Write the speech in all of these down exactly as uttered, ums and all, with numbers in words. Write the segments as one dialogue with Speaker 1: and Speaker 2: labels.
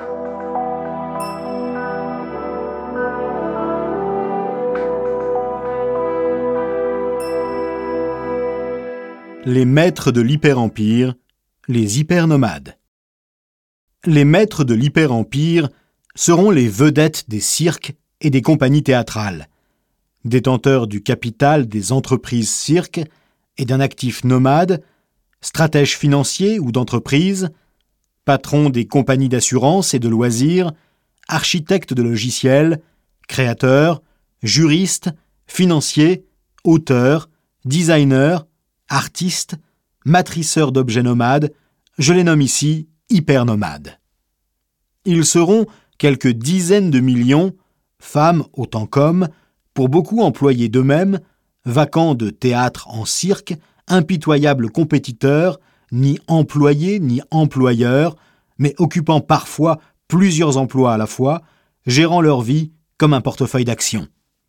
Speaker 1: Les maîtres de l'hyperempire, les hypernomades. Les maîtres de l'hyperempire seront les vedettes des cirques et des compagnies théâtrales, détenteurs du capital des entreprises cirques et d'un actif nomade, stratèges financiers ou d'entreprise, patrons des compagnies d'assurance et de loisirs, architectes de logiciels, créateurs, juristes, financiers, auteurs, designers, artistes, matriceurs d'objets nomades, je les nomme ici hypernomades. Ils seront quelques dizaines de millions, femmes autant qu'hommes, pour beaucoup employés d'eux-mêmes, vacants de théâtre en cirque, impitoyables compétiteurs, ni employés ni employeurs, mais occupant parfois plusieurs emplois à la fois, gérant leur vie comme un portefeuille d'actions.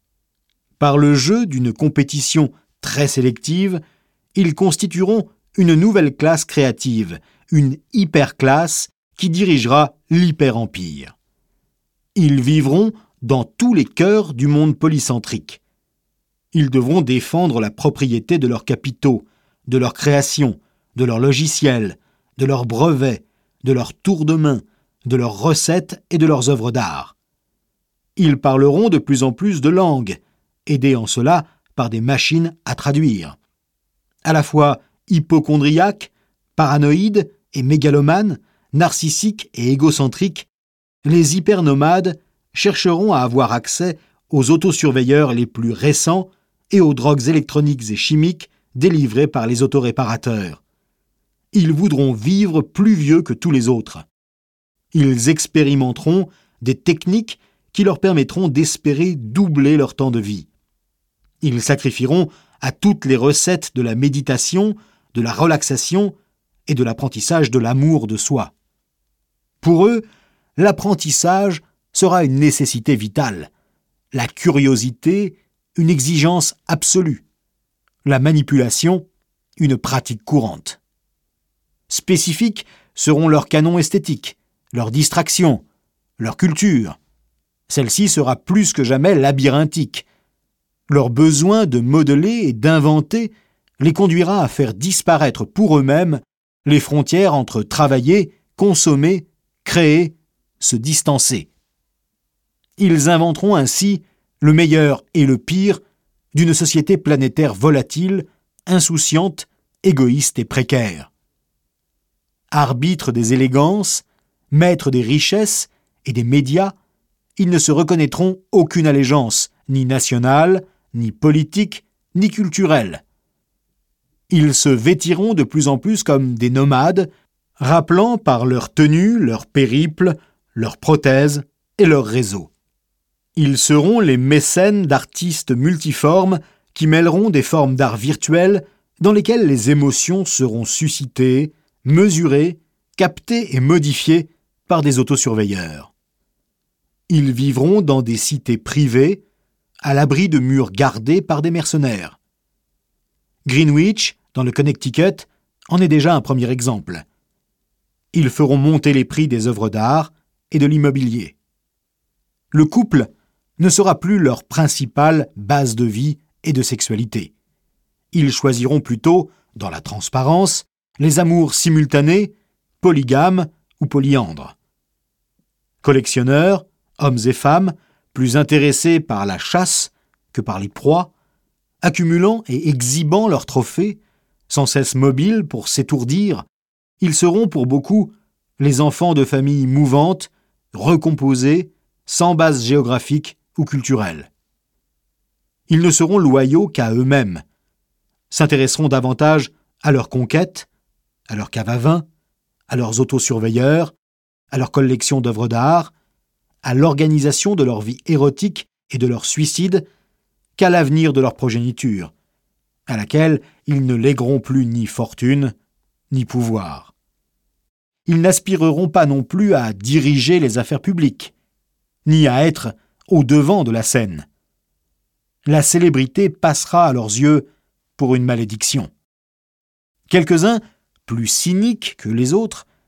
Speaker 1: Par le jeu d'une compétition très sélective, ils constitueront une nouvelle classe créative, une hyperclasse qui dirigera l'hyperempire. Ils vivront dans tous les cœurs du monde polycentrique. Ils devront défendre la propriété de leurs capitaux, de leurs créations, de leurs logiciels, de leurs brevets, de leurs tours de main, de leurs recettes et de leurs œuvres d'art. Ils parleront de plus en plus de langues, aidés en cela par des machines à traduire. À la fois hypocondriaques, paranoïdes et mégalomanes, narcissiques et égocentriques, les hypernomades chercheront à avoir accès aux autosurveilleurs les plus récents et aux drogues électroniques et chimiques délivrées par les autoréparateurs. Ils voudront vivre plus vieux que tous les autres. Ils expérimenteront des techniques qui leur permettront d'espérer doubler leur temps de vie. Ils sacrifieront à toutes les recettes de la méditation, de la relaxation et de l'apprentissage de l'amour de soi. Pour eux, l'apprentissage sera une nécessité vitale, la curiosité, une exigence absolue, la manipulation, une pratique courante. Spécifiques seront leurs canons esthétiques, leurs distractions, leur culture. Celle-ci sera plus que jamais labyrinthique. Leur besoin de modeler et d'inventer les conduira à faire disparaître pour eux-mêmes les frontières entre travailler, consommer, créer, se distancer. Ils inventeront ainsi le meilleur et le pire d'une société planétaire volatile, insouciante, égoïste et précaire. Arbitres des élégances, maîtres des richesses et des médias, ils ne se reconnaîtront aucune allégeance, ni nationale, ni politique, ni culturelle. Ils se vêtiront de plus en plus comme des nomades, rappelant par leur tenue, leur périple, leurs prothèses et leurs réseaux. Ils seront les mécènes d'artistes multiformes qui mêleront des formes d'art virtuelles dans lesquelles les émotions seront suscitées, mesurées, captées et modifiées par des autosurveilleurs. Ils vivront dans des cités privées, à l'abri de murs gardés par des mercenaires. Greenwich, dans le Connecticut, en est déjà un premier exemple. Ils feront monter les prix des œuvres d'art et de l'immobilier. Le couple ne sera plus leur principale base de vie et de sexualité. Ils choisiront plutôt, dans la transparence, les amours simultanés, polygames ou polyandres. Collectionneurs, hommes et femmes, plus intéressés par la chasse que par les proies, accumulant et exhibant leurs trophées, sans cesse mobiles pour s'étourdir, ils seront pour beaucoup les enfants de familles mouvantes, recomposées, sans base géographique ou culturelle. Ils ne seront loyaux qu'à eux-mêmes, s'intéresseront davantage à leurs conquêtes, à leurs caves à vin, à leurs autosurveilleurs, à leur collection d'œuvres d'art, à l'organisation de leur vie érotique et de leur suicide, qu'à l'avenir de leur progéniture, à laquelle ils ne légueront plus ni fortune, ni pouvoir. Ils n'aspireront pas non plus à diriger les affaires publiques, ni à être au devant de la scène. La célébrité passera à leurs yeux pour une malédiction. Quelques-uns, plus cyniques que les autres,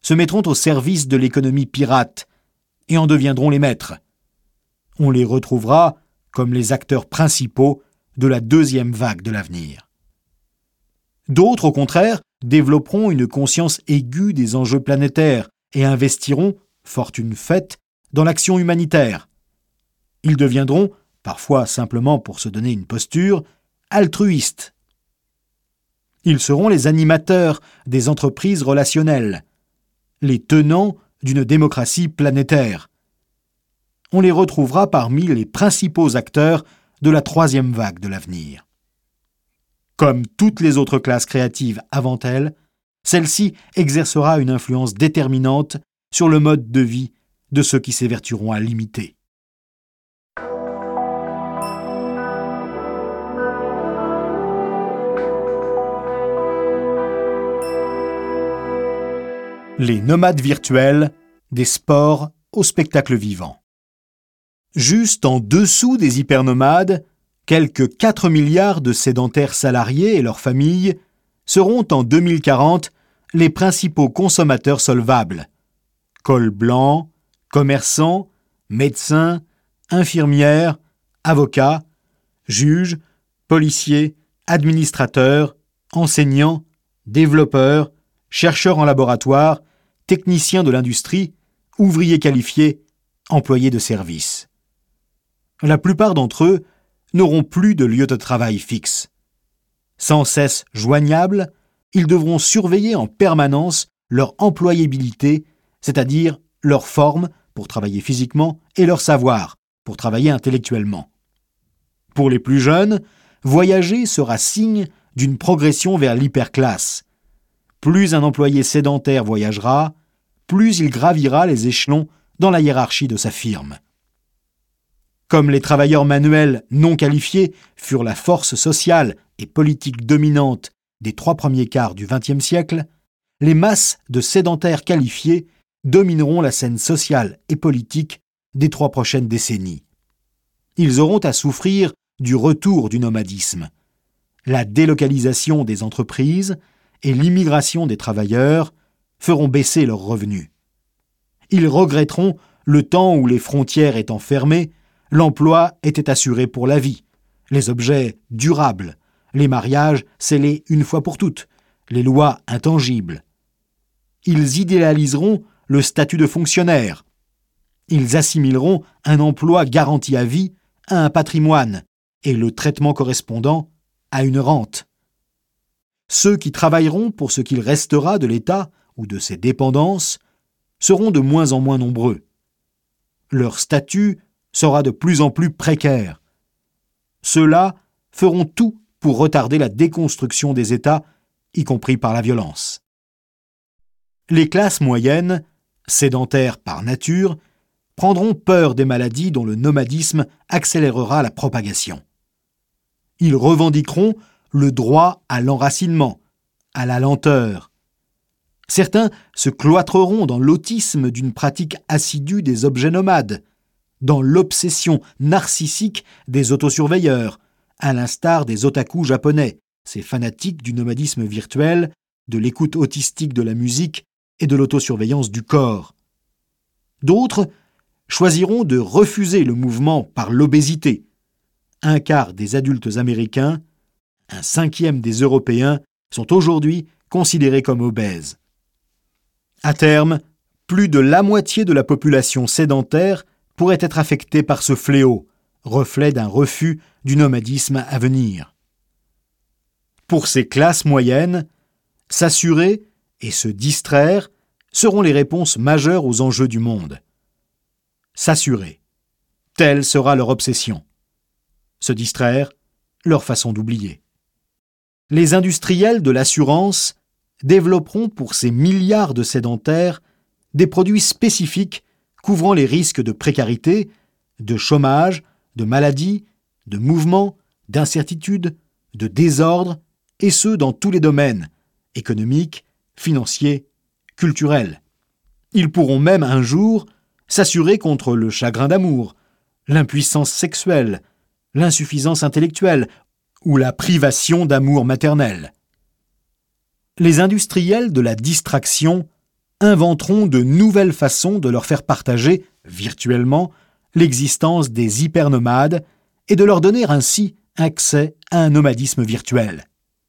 Speaker 1: se mettront au service de l'économie pirate et en deviendront les maîtres. On les retrouvera comme les acteurs principaux de la deuxième vague de l'avenir. D'autres, au contraire, développeront une conscience aiguë des enjeux planétaires et investiront, fortune faite, dans l'action humanitaire. Ils deviendront, parfois simplement pour se donner une posture, altruistes. Ils seront les animateurs des entreprises relationnelles, les tenants d'une démocratie planétaire. On les retrouvera parmi les principaux acteurs de la troisième vague de l'avenir. Comme toutes les autres classes créatives avant elle, celle-ci exercera une influence déterminante sur le mode de vie de ceux qui s'évertueront à l'imiter. Les nomades virtuels, des sports au spectacle vivant. Juste en dessous des hypernomades, quelques quatre milliards de sédentaires salariés et leurs familles seront en deux mille quarante les principaux consommateurs solvables. Cols blancs, commerçants, médecins, infirmières, avocats, juges, policiers, administrateurs, enseignants, développeurs, chercheurs en laboratoire, techniciens de l'industrie, ouvriers qualifiés, employés de service. La plupart d'entre eux n'auront plus de lieu de travail fixe. Sans cesse joignables, ils devront surveiller en permanence leur employabilité, c'est-à-dire leur forme pour travailler physiquement et leur savoir pour travailler intellectuellement. Pour les plus jeunes, voyager sera signe d'une progression vers l'hyperclasse. Plus un employé sédentaire voyagera, plus il gravira les échelons dans la hiérarchie de sa firme. Comme les travailleurs manuels non qualifiés furent la force sociale et politique dominante des trois premiers quarts du vingtième siècle, les masses de sédentaires qualifiés domineront la scène sociale et politique des trois prochaines décennies. Ils auront à souffrir du retour du nomadisme. La délocalisation des entreprises et l'immigration des travailleurs feront baisser leurs revenus. Ils regretteront le temps où les frontières étant fermées, l'emploi était assuré pour la vie, les objets durables, les mariages scellés une fois pour toutes, les lois intangibles. Ils idéaliseront le statut de fonctionnaire. Ils assimileront un emploi garanti à vie à un patrimoine et le traitement correspondant à une rente. Ceux qui travailleront pour ce qu'il restera de l'État ou de ses dépendances seront de moins en moins nombreux. Leur statut sera de plus en plus précaire. Ceux-là feront tout pour retarder la déconstruction des États, y compris par la violence. Les classes moyennes, sédentaires par nature, prendront peur des maladies dont le nomadisme accélérera la propagation. Ils revendiqueront le droit à l'enracinement, à la lenteur. Certains se cloîtreront dans l'autisme d'une pratique assidue des objets nomades, dans l'obsession narcissique des autosurveilleurs, à l'instar des otaku japonais, ces fanatiques du nomadisme virtuel, de l'écoute autistique de la musique et de l'autosurveillance du corps. D'autres choisiront de refuser le mouvement par l'obésité. Un quart des adultes américains, un cinquième des Européens sont aujourd'hui considérés comme obèses. À terme, plus de la moitié de la population sédentaire pourrait être affectée par ce fléau, reflet d'un refus du nomadisme à venir. Pour ces classes moyennes, s'assurer et se distraire seront les réponses majeures aux enjeux du monde. S'assurer, telle sera leur obsession. Se distraire, leur façon d'oublier. Les industriels de l'assurance développeront pour ces milliards de sédentaires des produits spécifiques couvrant les risques de précarité, de chômage, de maladie, de mouvement, d'incertitude, de désordre, et ce dans tous les domaines, économiques, financiers, culturels. Ils pourront même un jour s'assurer contre le chagrin d'amour, l'impuissance sexuelle, l'insuffisance intellectuelle ou la privation d'amour maternel. Les industriels de la distraction inventeront de nouvelles façons de leur faire partager, virtuellement, l'existence des hypernomades et de leur donner ainsi accès à un nomadisme virtuel.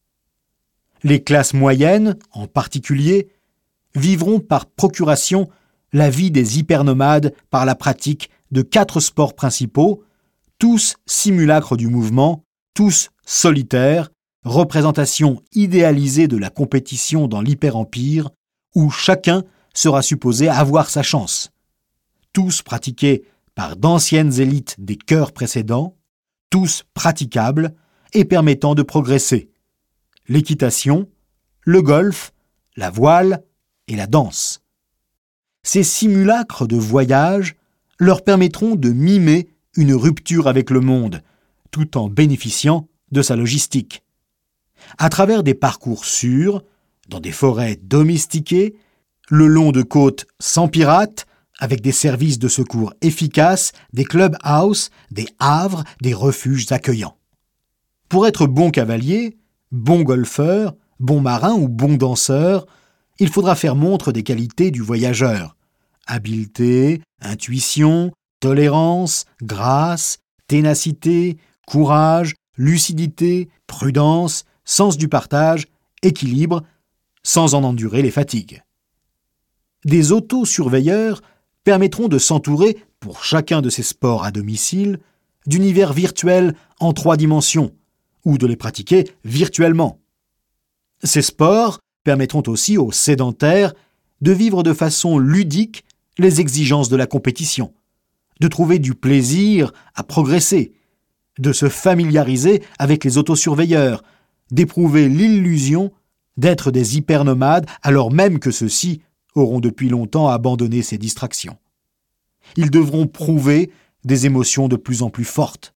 Speaker 1: Les classes moyennes, en particulier, vivront par procuration la vie des hypernomades par la pratique de quatre sports principaux, tous simulacres du mouvement, tous solitaires, représentation idéalisée de la compétition dans l'hyperempire, où chacun sera supposé avoir sa chance. Tous pratiqués par d'anciennes élites des cœurs précédents, tous praticables et permettant de progresser. L'équitation, le golf, la voile et la danse. Ces simulacres de voyage leur permettront de mimer une rupture avec le monde, tout en bénéficiant de sa logistique. À travers des parcours sûrs, dans des forêts domestiquées, le long de côtes sans pirates, avec des services de secours efficaces, des clubhouses, des havres, des refuges accueillants. Pour être bon cavalier, bon golfeur, bon marin ou bon danseur, il faudra faire montre des qualités du voyageur. Habileté, intuition, tolérance, grâce, ténacité, courage, lucidité, prudence, sens du partage, équilibre, sans en endurer les fatigues. Des autosurveilleurs permettront de s'entourer, pour chacun de ces sports à domicile, d'univers virtuels en trois dimensions, ou de les pratiquer virtuellement. Ces sports permettront aussi aux sédentaires de vivre de façon ludique les exigences de la compétition, de trouver du plaisir à progresser, de se familiariser avec les autosurveilleurs, d'éprouver l'illusion d'être des hypernomades alors même que ceux-ci auront depuis longtemps abandonné ces distractions. Ils devront prouver des émotions de plus en plus fortes.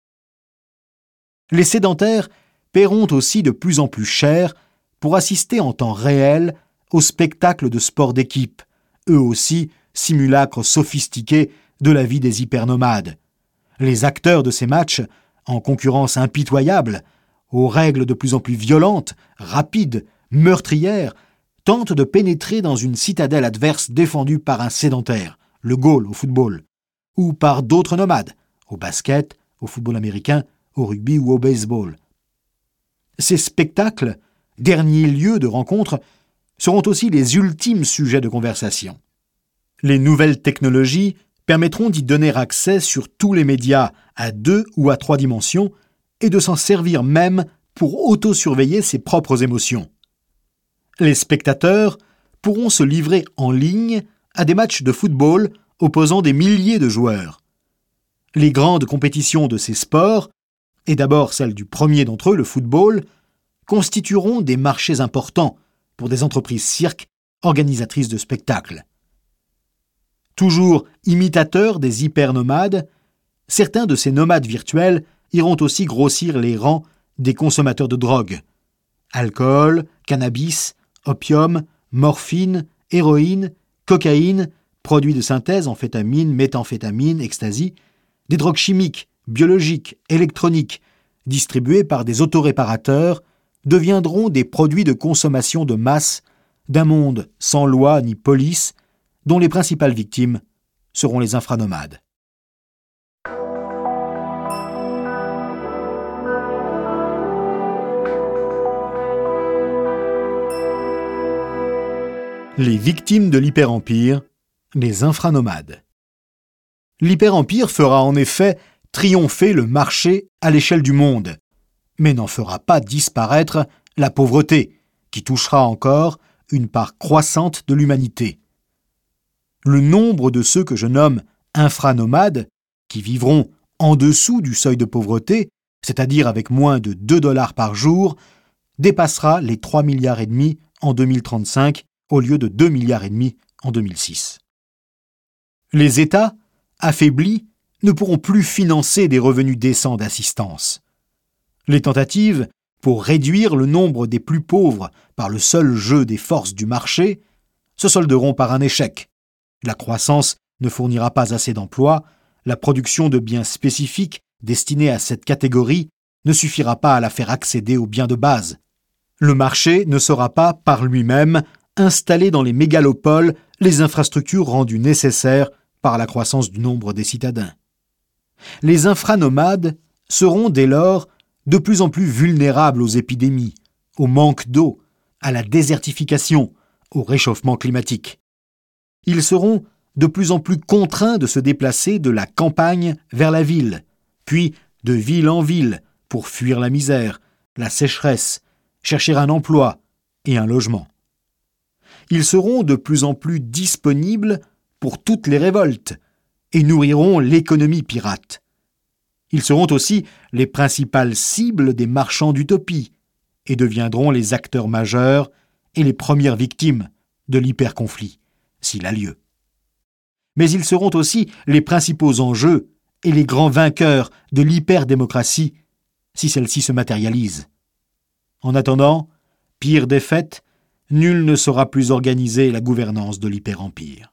Speaker 1: Les sédentaires paieront aussi de plus en plus cher pour assister en temps réel aux spectacles de sport d'équipe, eux aussi simulacres sophistiqués de la vie des hypernomades. Les acteurs de ces matchs, en concurrence impitoyable, aux règles de plus en plus violentes, rapides, meurtrières, tentent de pénétrer dans une citadelle adverse défendue par un sédentaire, le goal au football, ou par d'autres nomades, au basket, au football américain, au rugby ou au baseball. Ces spectacles, derniers lieux de rencontre, seront aussi les ultimes sujets de conversation. Les nouvelles technologies permettront d'y donner accès sur tous les médias à deux ou à trois dimensions et de s'en servir même pour autosurveiller ses propres émotions. Les spectateurs pourront se livrer en ligne à des matchs de football opposant des milliers de joueurs. Les grandes compétitions de ces sports, et d'abord celle du premier d'entre eux, le football, constitueront des marchés importants pour des entreprises cirques organisatrices de spectacles. Toujours imitateurs des hypernomades, certains de ces nomades virtuels iront aussi grossir les rangs des consommateurs de drogue. Alcool, cannabis, opium, morphine, héroïne, cocaïne, produits de synthèse, amphétamine, méthamphétamine, ecstasy, des drogues chimiques, biologiques, électroniques, distribuées par des autoréparateurs, deviendront des produits de consommation de masse d'un monde sans loi ni police, dont les principales victimes seront les infranomades. Les victimes de l'hyperempire, les infranomades. L'hyperempire fera en effet triompher le marché à l'échelle du monde, mais n'en fera pas disparaître la pauvreté, qui touchera encore une part croissante de l'humanité. Le nombre de ceux que je nomme infranomades, qui vivront en dessous du seuil de pauvreté, c'est-à-dire avec moins de deux dollars par jour, dépassera les trois milliards et demi en deux mille trente-cinq au lieu de deux milliards et demi en deux mille six. Les États, affaiblis, ne pourront plus financer des revenus décents d'assistance. Les tentatives pour réduire le nombre des plus pauvres par le seul jeu des forces du marché se solderont par un échec. La croissance ne fournira pas assez d'emplois, la production de biens spécifiques destinés à cette catégorie ne suffira pas à la faire accéder aux biens de base. Le marché ne sera pas, par lui-même, installer dans les mégalopoles les infrastructures rendues nécessaires par la croissance du nombre des citadins. Les infranomades seront dès lors de plus en plus vulnérables aux épidémies, au manque d'eau, à la désertification, au réchauffement climatique. Ils seront de plus en plus contraints de se déplacer de la campagne vers la ville, puis de ville en ville pour fuir la misère, la sécheresse, chercher un emploi et un logement. Ils seront de plus en plus disponibles pour toutes les révoltes et nourriront l'économie pirate. Ils seront aussi les principales cibles des marchands d'utopie et deviendront les acteurs majeurs et les premières victimes de l'hyperconflit, s'il a lieu. Mais ils seront aussi les principaux enjeux et les grands vainqueurs de l'hyperdémocratie, si celle-ci se matérialise. En attendant, pire défaite, nul ne saura plus organiser la gouvernance de l'hyperempire.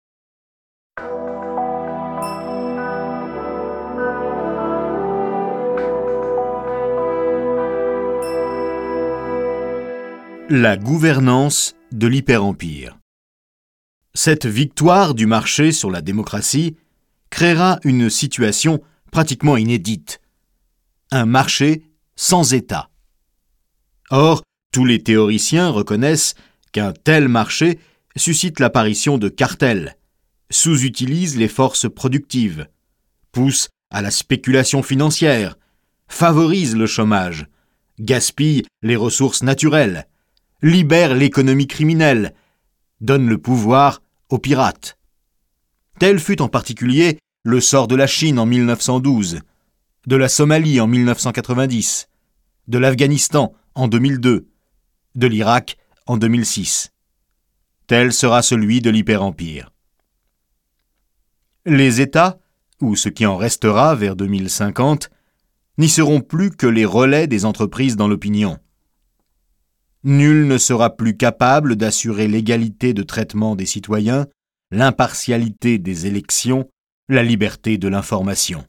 Speaker 1: La gouvernance de l'hyperempire. Cette victoire du marché sur la démocratie créera une situation pratiquement inédite. Un marché sans État. Or, tous les théoriciens reconnaissent qu'un tel marché suscite l'apparition de cartels, sous-utilise les forces productives, pousse à la spéculation financière, favorise le chômage, gaspille les ressources naturelles, libère l'économie criminelle, donne le pouvoir aux pirates. Tel fut en particulier le sort de la Chine en mille neuf cent douze, de la Somalie en mille neuf cent quatre-vingt-dix, de l'Afghanistan en deux mille deux, de l'Irak en deux mille six. Tel sera celui de l'hyperempire. Les États, ou ce qui en restera vers deux mille cinquante, n'y seront plus que les relais des entreprises dans l'opinion. Nul ne sera plus capable d'assurer l'égalité de traitement des citoyens, l'impartialité des élections, la liberté de l'information.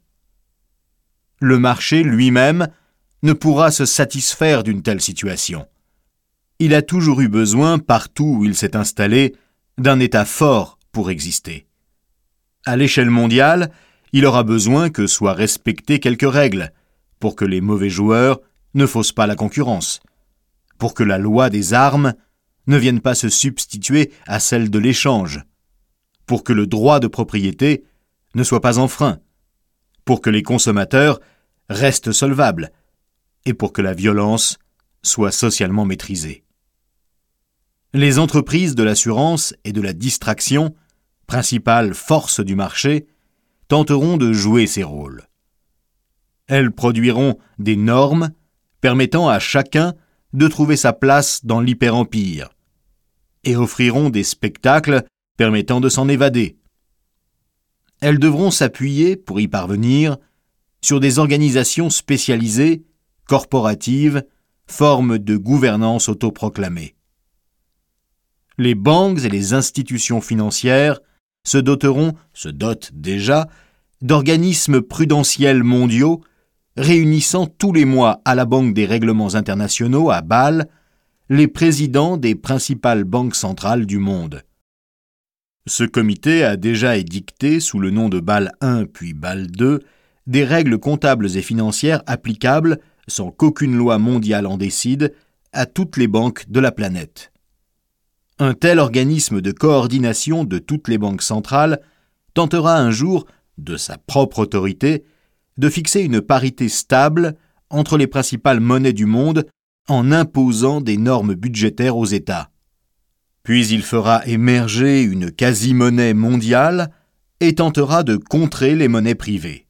Speaker 1: Le marché lui-même ne pourra se satisfaire d'une telle situation. Il a toujours eu besoin, partout où il s'est installé, d'un État fort pour exister. À l'échelle mondiale, il aura besoin que soient respectées quelques règles, pour que les mauvais joueurs ne faussent pas la concurrence, pour que la loi des armes ne vienne pas se substituer à celle de l'échange, pour que le droit de propriété ne soit pas enfreint, pour que les consommateurs restent solvables, et pour que la violence soit socialement maîtrisée. Les entreprises de l'assurance et de la distraction, principales forces du marché, tenteront de jouer ces rôles. Elles produiront des normes permettant à chacun de trouver sa place dans l'hyperempire et offriront des spectacles permettant de s'en évader. Elles devront s'appuyer, pour y parvenir, sur des organisations spécialisées, corporatives, formes de gouvernance autoproclamées. Les banques et les institutions financières se doteront, se dotent déjà, d'organismes prudentiels mondiaux réunissant tous les mois à la Banque des règlements internationaux à Bâle les présidents des principales banques centrales du monde. Ce comité a déjà édicté, sous le nom de Bâle un puis Bâle deux, des règles comptables et financières applicables, sans qu'aucune loi mondiale en décide, à toutes les banques de la planète. Un tel organisme de coordination de toutes les banques centrales tentera un jour, de sa propre autorité, de fixer une parité stable entre les principales monnaies du monde en imposant des normes budgétaires aux États. Puis il fera émerger une quasi-monnaie mondiale et tentera de contrer les monnaies privées.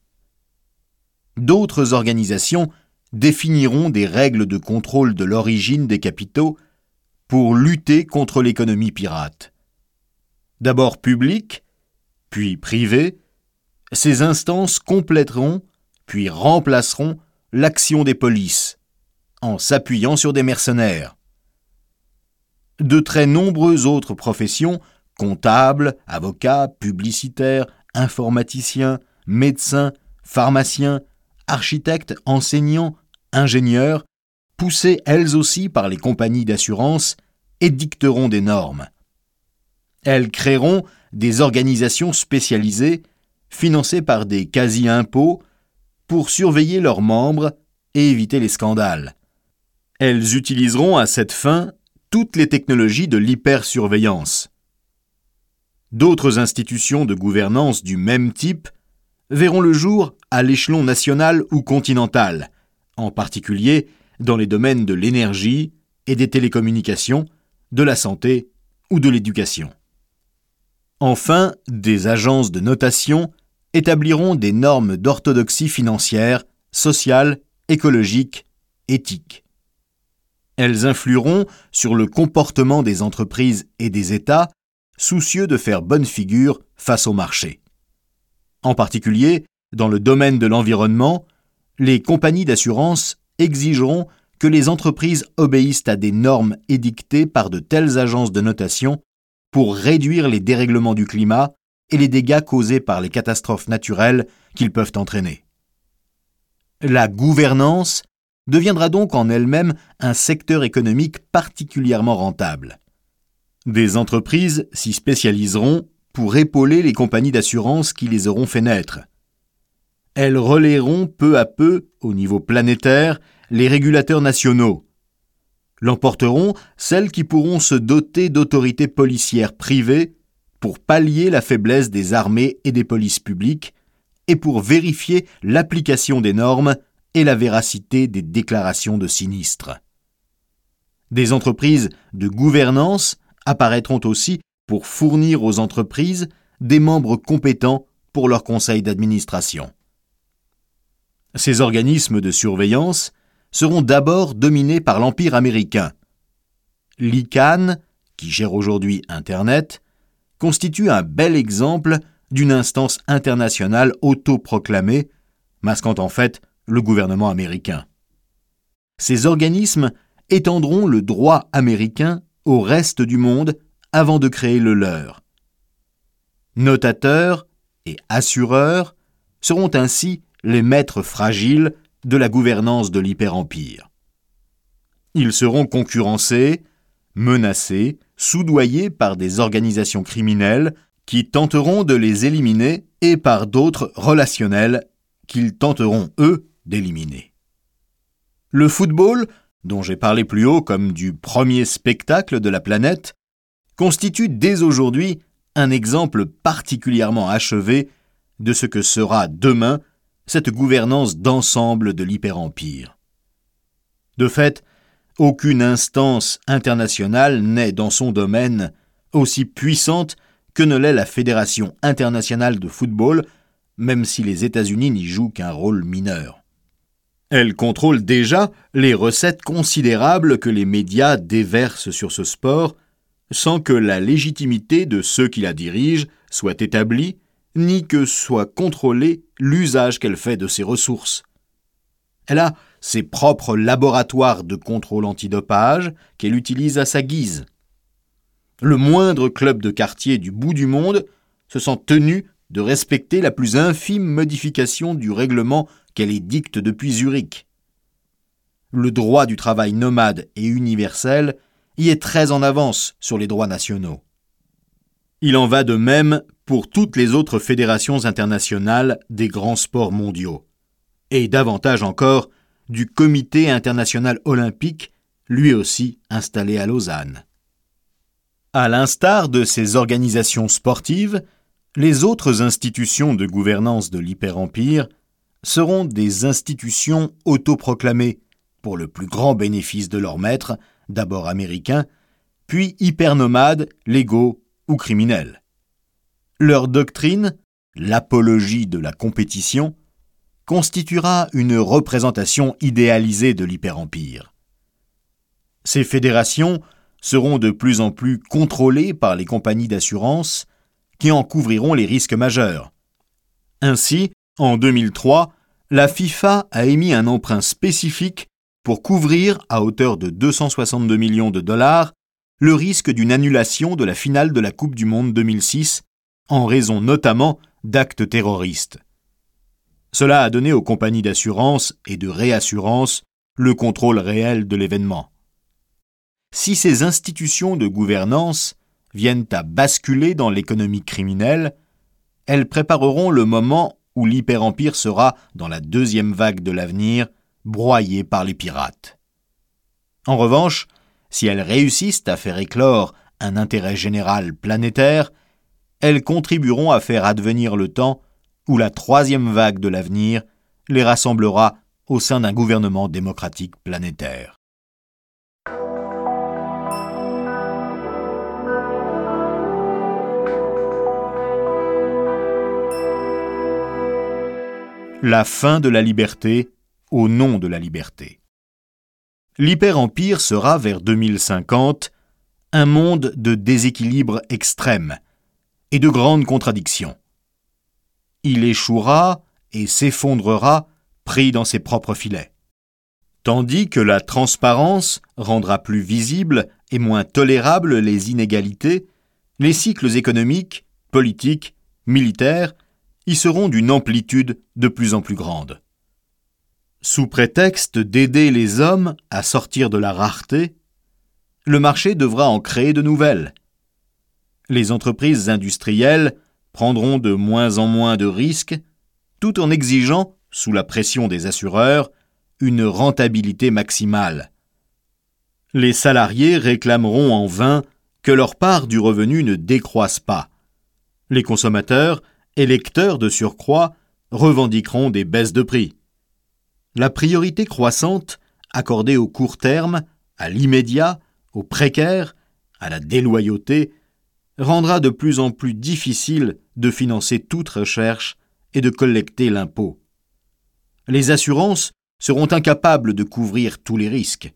Speaker 1: D'autres organisations définiront des règles de contrôle de l'origine des capitaux pour lutter contre l'économie pirate. D'abord publiques, puis privées, ces instances compléteront puis remplaceront l'action des polices, en s'appuyant sur des mercenaires. De très nombreuses autres professions, comptables, avocats, publicitaires, informaticiens, médecins, pharmaciens, architectes, enseignants, ingénieurs, poussées elles aussi par les compagnies d'assurance, édicteront des normes. Elles créeront des organisations spécialisées, financées par des quasi-impôts, pour surveiller leurs membres et éviter les scandales. Elles utiliseront à cette fin toutes les technologies de l'hypersurveillance. D'autres institutions de gouvernance du même type verront le jour à l'échelon national ou continental, en particulier dans les domaines de l'énergie et des télécommunications, de la santé ou de l'éducation. Enfin, des agences de notation établiront des normes d'orthodoxie financière, sociale, écologique, éthique. Elles influeront sur le comportement des entreprises et des États, soucieux de faire bonne figure face au marché. En particulier, dans le domaine de l'environnement, les compagnies d'assurance exigeront que les entreprises obéissent à des normes édictées par de telles agences de notation pour réduire les dérèglements du climat et les dégâts causés par les catastrophes naturelles qu'ils peuvent entraîner. La gouvernance deviendra donc en elle-même un secteur économique particulièrement rentable. Des entreprises s'y spécialiseront pour épauler les compagnies d'assurance qui les auront fait naître. Elles relayeront peu à peu, au niveau planétaire, les régulateurs nationaux. L'emporteront celles qui pourront se doter d'autorités policières privées pour pallier la faiblesse des armées et des polices publiques et pour vérifier l'application des normes et la véracité des déclarations de sinistres. Des entreprises de gouvernance apparaîtront aussi pour fournir aux entreprises des membres compétents pour leur conseil d'administration. Ces organismes de surveillance seront d'abord dominés par l'Empire américain. L'I C A N, qui gère aujourd'hui Internet, constitue un bel exemple d'une instance internationale autoproclamée, masquant en fait le gouvernement américain. Ces organismes étendront le droit américain au reste du monde avant de créer le leur. Notateurs et assureurs seront ainsi les maîtres fragiles de la gouvernance de l'hyperempire. Ils seront concurrencés, menacés, soudoyés par des organisations criminelles qui tenteront de les éliminer et par d'autres relationnels qu'ils tenteront, eux, d'éliminer. Le football, dont j'ai parlé plus haut comme du premier spectacle de la planète, constitue dès aujourd'hui un exemple particulièrement achevé de ce que sera demain cette gouvernance d'ensemble de l'hyperempire. De fait, aucune instance internationale n'est dans son domaine aussi puissante que ne l'est la Fédération internationale de football, même si les États-Unis n'y jouent qu'un rôle mineur. Elle contrôle déjà les recettes considérables que les médias déversent sur ce sport, sans que la légitimité de ceux qui la dirigent soit établie, ni que soit contrôlé l'usage qu'elle fait de ses ressources. Elle a ses propres laboratoires de contrôle antidopage qu'elle utilise à sa guise. Le moindre club de quartier du bout du monde se sent tenu de respecter la plus infime modification du règlement qu'elle édicte depuis Zurich. Le droit du travail nomade et universel y est très en avance sur les droits nationaux. Il en va de même pour toutes les autres fédérations internationales des grands sports mondiaux, et davantage encore du Comité international olympique, lui aussi installé à Lausanne. À l'instar de ces organisations sportives, les autres institutions de gouvernance de l'hyperempire seront des institutions autoproclamées pour le plus grand bénéfice de leurs maîtres, d'abord américains, puis hypernomades, légaux ou criminels. Leur doctrine, l'apologie de la compétition, constituera une représentation idéalisée de l'hyperempire. Ces fédérations seront de plus en plus contrôlées par les compagnies d'assurance qui en couvriront les risques majeurs. Ainsi, en deux mille trois, la FIFA a émis un emprunt spécifique pour couvrir, à hauteur de deux cent soixante-deux millions de dollars, le risque d'une annulation de la finale de la Coupe du Monde deux mille six, en raison notamment d'actes terroristes. Cela a donné aux compagnies d'assurance et de réassurance le contrôle réel de l'événement. si ces institutions de gouvernance viennent à basculer dans l'économie criminelle, elles prépareront le moment où l'hyperempire sera, dans la deuxième vague de l'avenir, broyé par les pirates. En revanche, si elles réussissent à faire éclore un intérêt général planétaire, elles contribueront à faire advenir le temps où la troisième vague de l'avenir les rassemblera au sein d'un gouvernement démocratique planétaire. La fin de la liberté au nom de la liberté. L'hyperempire sera, vers deux mille cinquante, un monde de déséquilibre extrême et de grandes contradictions. Il échouera et s'effondrera pris dans ses propres filets. Tandis que la transparence rendra plus visibles et moins tolérables les inégalités, les cycles économiques, politiques, militaires y seront d'une amplitude de plus en plus grande. Sous prétexte d'aider les hommes à sortir de la rareté, le marché devra en créer de nouvelles. Les entreprises industrielles prendront de moins en moins de risques, tout en exigeant, sous la pression des assureurs, une rentabilité maximale. Les salariés réclameront en vain que leur part du revenu ne décroisse pas. Les consommateurs, électeurs de surcroît, revendiqueront des baisses de prix. La priorité croissante accordée au court terme, à l'immédiat, au précaire, à la déloyauté, rendra de plus en plus difficile de financer toute recherche et de collecter l'impôt. Les assurances seront incapables de couvrir tous les risques.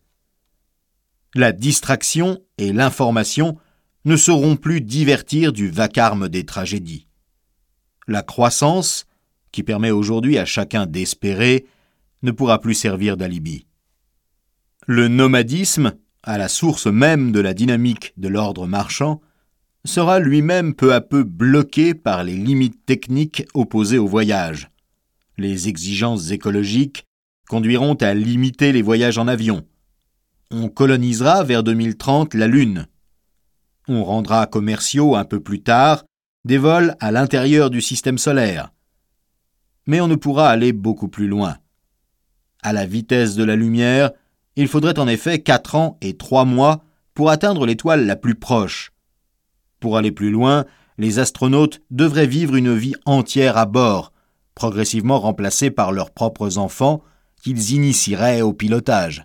Speaker 1: La distraction et l'information ne sauront plus divertir du vacarme des tragédies. La croissance, qui permet aujourd'hui à chacun d'espérer, ne pourra plus servir d'alibi. Le nomadisme, à la source même de la dynamique de l'ordre marchand, sera lui-même peu à peu bloqué par les limites techniques opposées au voyage. Les exigences écologiques conduiront à limiter les voyages en avion. On colonisera vers deux mille trente la Lune. On rendra commerciaux un peu plus tard des vols à l'intérieur du système solaire. Mais on ne pourra aller beaucoup plus loin. À la vitesse de la lumière, il faudrait en effet quatre ans et trois mois pour atteindre l'étoile la plus proche. Pour aller plus loin, les astronautes devraient vivre une vie entière à bord, progressivement remplacés par leurs propres enfants qu'ils initieraient au pilotage.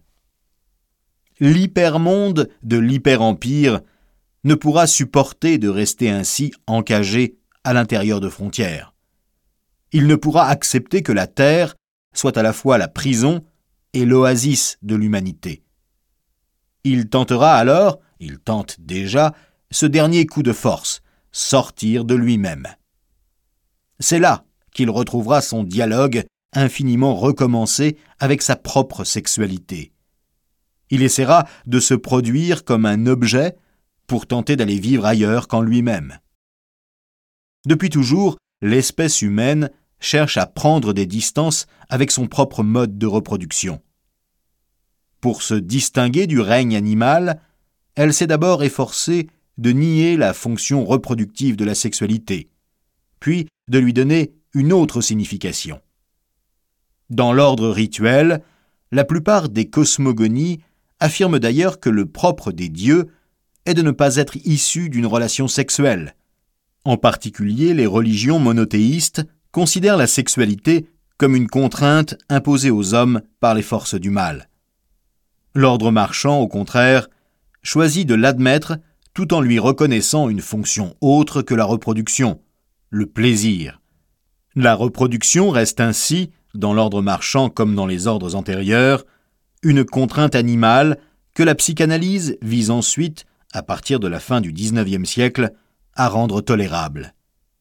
Speaker 1: L'hypermonde de l'hyperempire ne pourra supporter de rester ainsi encagé à l'intérieur de frontières. Il ne pourra accepter que la Terre soit à la fois la prison et l'oasis de l'humanité. Il tentera alors, il tente déjà, ce dernier coup de force, sortir de lui-même. C'est là qu'il retrouvera son dialogue infiniment recommencé avec sa propre sexualité. Il essaiera de se produire comme un objet pour tenter d'aller vivre ailleurs qu'en lui-même. Depuis toujours, l'espèce humaine cherche à prendre des distances avec son propre mode de reproduction. Pour se distinguer du règne animal, elle s'est d'abord efforcée de nier la fonction reproductive de la sexualité, puis de lui donner une autre signification. Dans l'ordre rituel, la plupart des cosmogonies affirment d'ailleurs que le propre des dieux est de ne pas être issu d'une relation sexuelle. En particulier, les religions monothéistes considèrent la sexualité comme une contrainte imposée aux hommes par les forces du mal. L'ordre marchand, au contraire, choisit de l'admettre tout en lui reconnaissant une fonction autre que la reproduction, le plaisir. La reproduction reste ainsi, dans l'ordre marchand comme dans les ordres antérieurs, une contrainte animale que la psychanalyse vise ensuite, à partir de la fin du dix-neuvième siècle, à rendre tolérable.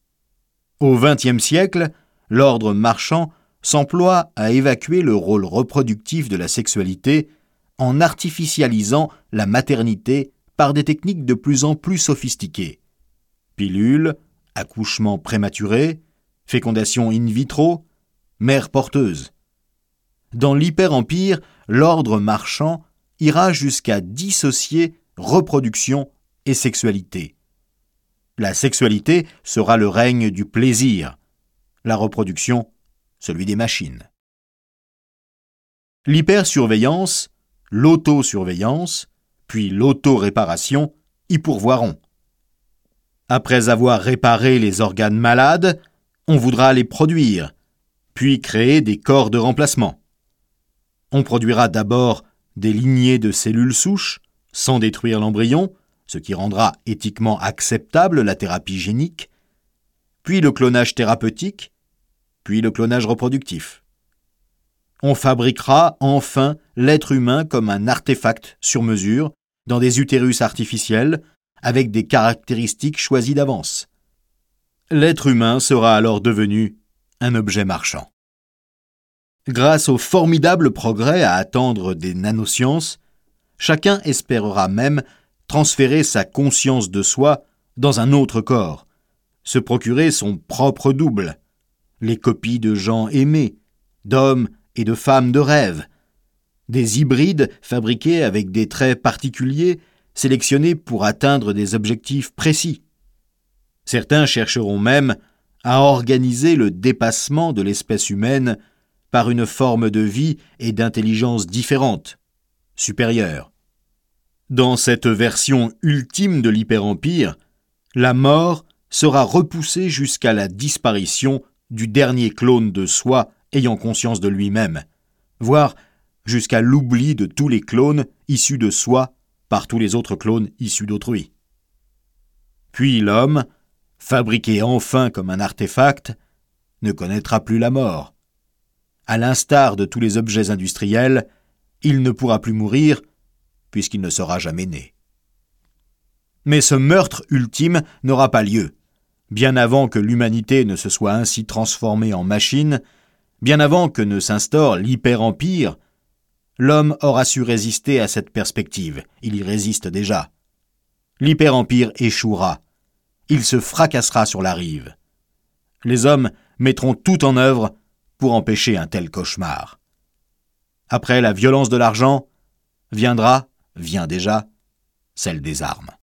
Speaker 1: Au vingtième siècle, l'ordre marchand s'emploie à évacuer le rôle reproductif de la sexualité en artificialisant la maternité par des techniques de plus en plus sophistiquées. Pilules, accouchement prématuré, fécondation in vitro, mère porteuse. Dans l'hyperempire, l'ordre marchand ira jusqu'à dissocier reproduction et sexualité. La sexualité sera le règne du plaisir, la reproduction, celui des machines. L'hypersurveillance, l'autosurveillance, puis l'autoréparation y pourvoiront. Après avoir réparé les organes malades, on voudra les produire, puis créer des corps de remplacement. On produira d'abord des lignées de cellules souches, sans détruire l'embryon, ce qui rendra éthiquement acceptable la thérapie génique, puis le clonage thérapeutique, puis le clonage reproductif. On fabriquera enfin l'être humain comme un artefact sur mesure, dans des utérus artificiels, avec des caractéristiques choisies d'avance. L'être humain sera alors devenu un objet marchand. Grâce aux formidables progrès à attendre des nanosciences, chacun espérera même transférer sa conscience de soi dans un autre corps, se procurer son propre double, les copies de gens aimés, d'hommes et de femmes de rêve, des hybrides fabriqués avec des traits particuliers sélectionnés pour atteindre des objectifs précis. Certains chercheront même à organiser le dépassement de l'espèce humaine par une forme de vie et d'intelligence différente, supérieure. Dans cette version ultime de l'hyperempire, la mort sera repoussée jusqu'à la disparition du dernier clone de soi ayant conscience de lui-même, voire jusqu'à l'oubli de tous les clones issus de soi par tous les autres clones issus d'autrui. Puis l'homme, fabriqué enfin comme un artefact, ne connaîtra plus la mort. À l'instar de tous les objets industriels, il ne pourra plus mourir puisqu'il ne sera jamais né. Mais ce meurtre ultime n'aura pas lieu, bien avant que l'humanité ne se soit ainsi transformée en machine, bien avant que ne s'instaure l'hyperempire. L'homme aura su résister à cette perspective, il y résiste déjà. L'hyperempire échouera, il se fracassera sur la rive. Les hommes mettront tout en œuvre pour empêcher un tel cauchemar. Après la violence de l'argent, viendra, vient déjà, celle des armes.